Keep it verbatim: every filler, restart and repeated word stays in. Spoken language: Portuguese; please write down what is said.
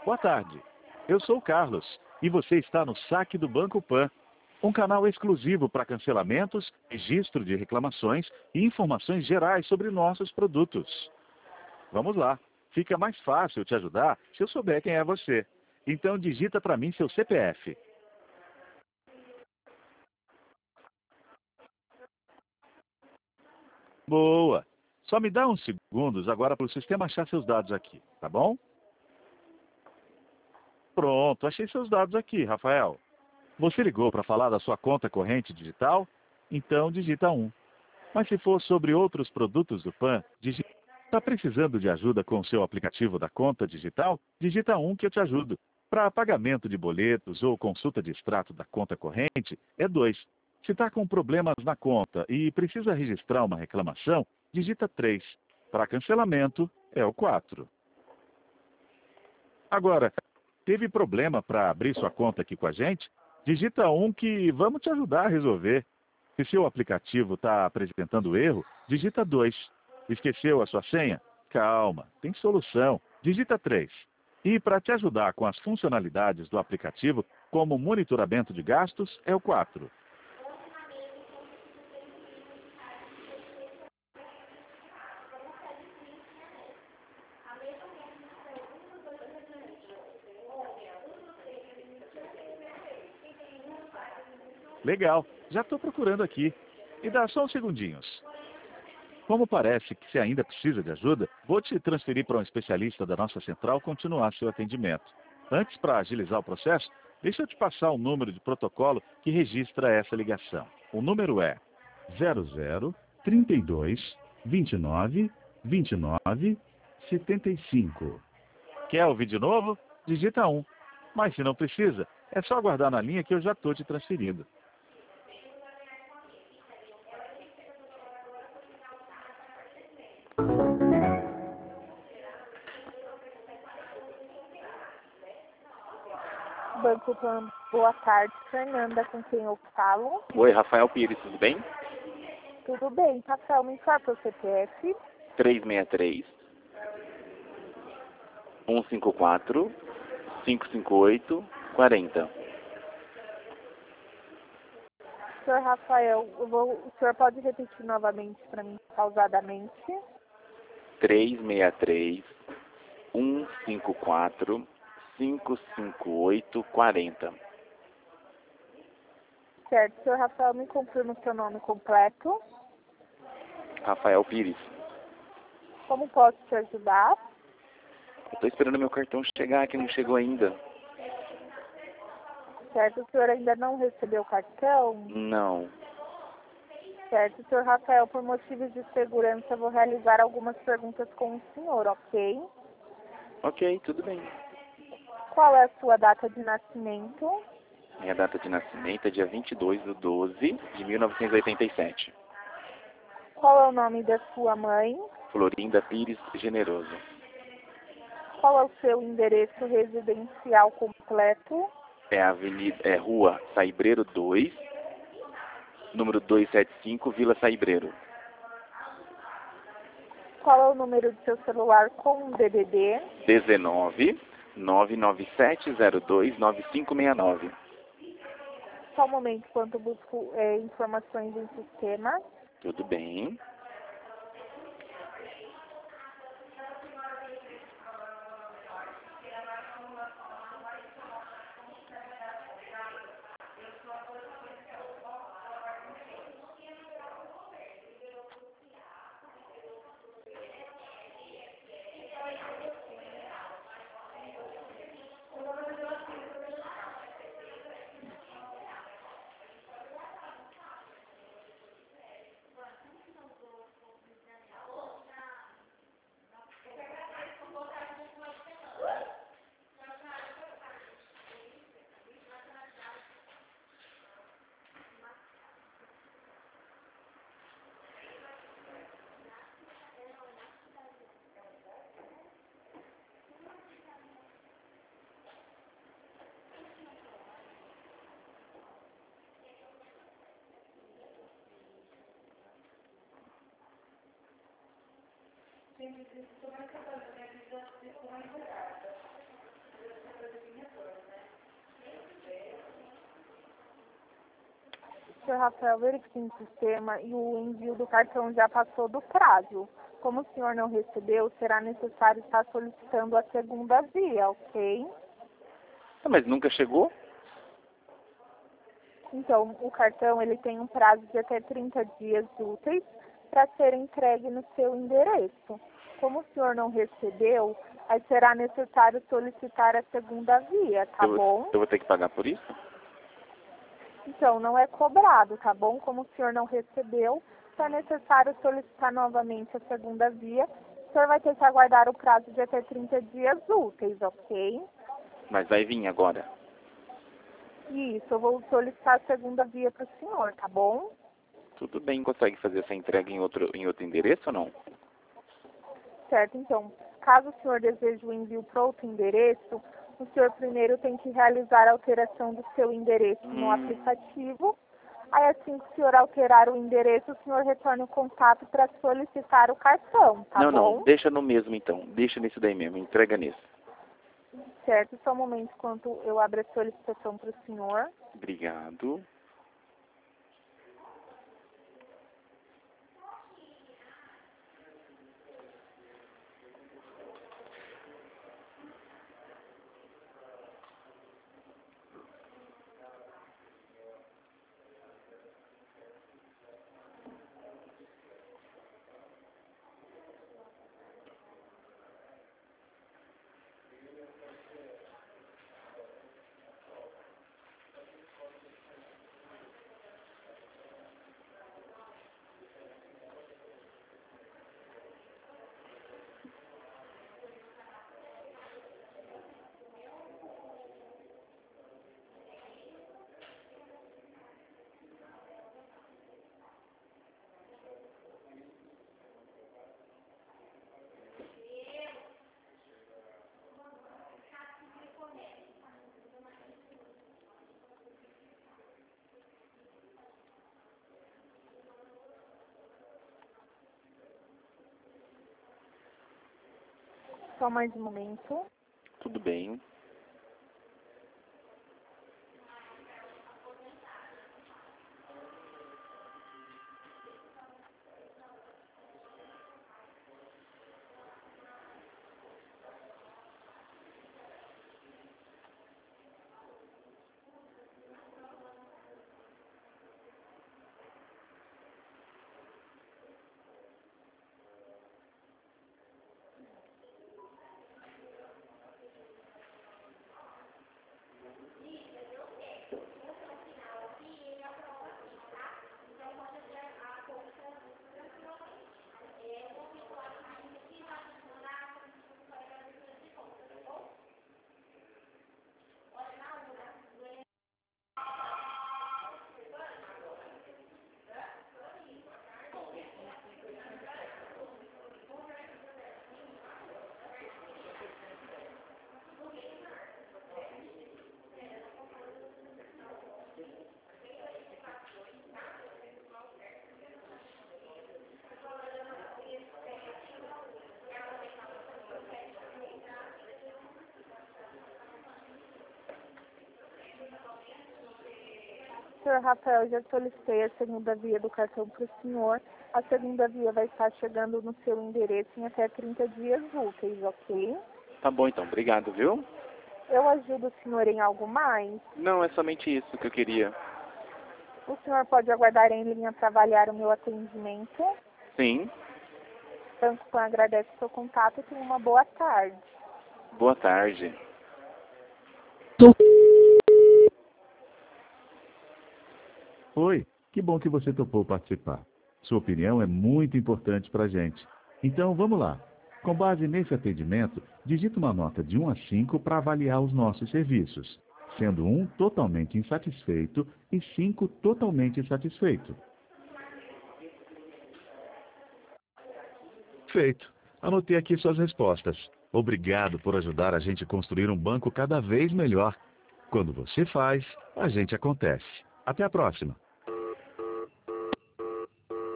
Boa tarde. Eu sou o Carlos e você está no Saque do Banco Pan, um canal exclusivo para cancelamentos, registro de reclamações e informações gerais sobre nossos produtos. Vamos lá. Fica mais fácil te ajudar se eu souber quem é você. Então digita para mim seu C P F. Boa. Só me dá uns segundos agora para o sistema achar seus dados aqui, tá bom? Pronto, achei seus dados aqui, Rafael. Você ligou para falar da sua conta corrente digital? Então digita um. Mas se for sobre outros produtos do Pan, digita. Está precisando de ajuda com o seu aplicativo da conta digital? Digita um que eu te ajudo. Para pagamento de boletos ou consulta de extrato da conta corrente, é dois. Se está com problemas na conta e precisa registrar uma reclamação, digita três. Para cancelamento, é o quatro. Agora, teve problema para abrir sua conta aqui com a gente? Digita um que vamos te ajudar a resolver. Se seu aplicativo está apresentando erro, digita dois. Esqueceu a sua senha? Calma, tem solução. Digita três. E para te ajudar com as funcionalidades do aplicativo, como monitoramento de gastos, é o quatro. Legal, já estou procurando aqui. Me dá só uns segundinhos. Como parece que você ainda precisa de ajuda, vou te transferir para um especialista da nossa central continuar seu atendimento. Antes, para agilizar o processo, deixa eu te passar o número de protocolo que registra essa ligação. O número é zero zero, trinta e dois, vinte e nove, vinte e nove, setenta e cinco. Quer ouvir de novo? Digita um. Mas se não precisa, é só aguardar na linha que eu já estou te transferindo. Banco Pan, boa tarde, Fernanda, com quem eu falo. Oi, Rafael Pires, tudo bem? Tudo bem, Rafael, me fala o C P F. três seis três, um cinco quatro, cinco cinco oito, quatro zero. Senhor Rafael, eu vou, o senhor pode repetir novamente para mim, pausadamente? três seis três, um cinco quatro, cinco cinco oito, quatro zero. Certo, senhor Rafael, me confirma o seu nome completo. Rafael Pires. Como posso te ajudar? Eu tô esperando meu cartão chegar, que não chegou ainda. Certo, o senhor ainda não recebeu o cartão? Não. Certo, senhor Rafael, por motivos de segurança, eu vou realizar algumas perguntas com o senhor, ok? Ok, tudo bem. Qual é a sua data de nascimento? Minha data de nascimento é dia vinte e dois de doze de mil novecentos e oitenta e sete. Qual é o nome da sua mãe? Florinda Pires Generoso. Qual é o seu endereço residencial completo? É a avenida, é Rua Saibreiro dois, número duzentos e setenta e cinco, Vila Saibreiro. Qual é o número do seu celular com D D D? dezenove, nove nove sete zero dois nove cinco seis nove. Só um momento, enquanto eu busco é, informações em sistema. Tudo bem. senhor Rafael, verifique no sistema e o envio do cartão já passou do prazo. Como o senhor não recebeu, será necessário estar solicitando a segunda via, ok? Ah, mas nunca chegou? Então, o cartão ele tem um prazo de até trinta dias úteis para ser entregue no seu endereço. Como o senhor não recebeu, aí será necessário solicitar a segunda via, tá eu, bom? Eu vou ter que pagar por isso? Então, não é cobrado, tá bom? Como o senhor não recebeu, é necessário solicitar novamente a segunda via. O senhor vai ter que aguardar o prazo de até trinta dias úteis, ok? Mas vai vir agora. Isso, eu vou solicitar a segunda via para o senhor, tá bom? Tudo bem, consegue fazer essa entrega em outro, em outro endereço ou não? Certo, então, caso o senhor deseje o envio para outro endereço, o senhor primeiro tem que realizar a alteração do seu endereço no Hum. aplicativo. Aí, assim que o senhor alterar o endereço, o senhor retorna o contato para solicitar o cartão, tá não, bom? não, deixa no mesmo então. Deixa nesse daí mesmo, entrega nesse. Certo, só um momento enquanto eu abro a solicitação para o senhor. Obrigado. Só mais um momento. Tudo bem. senhor Rafael, já solicitei a segunda via do cartão para o senhor. A segunda via vai estar chegando no seu endereço em até trinta dias úteis, ok? Tá bom então, obrigado, viu? Eu ajudo o senhor em algo mais? Não, é somente isso que eu queria. O senhor pode aguardar em linha para avaliar o meu atendimento. Sim, Banco Pan agradece o seu contato e tenha uma boa tarde. boa tarde. Oi, que bom que você topou participar. Sua opinião é muito importante para a gente. Então vamos lá. Com base nesse atendimento, digita uma nota de um a cinco para avaliar os nossos serviços, sendo um totalmente insatisfeito e cinco totalmente satisfeito. Feito. Anotei aqui suas respostas. Obrigado por ajudar a gente a construir um banco cada vez melhor. Quando você faz, a gente acontece. Até a próxima.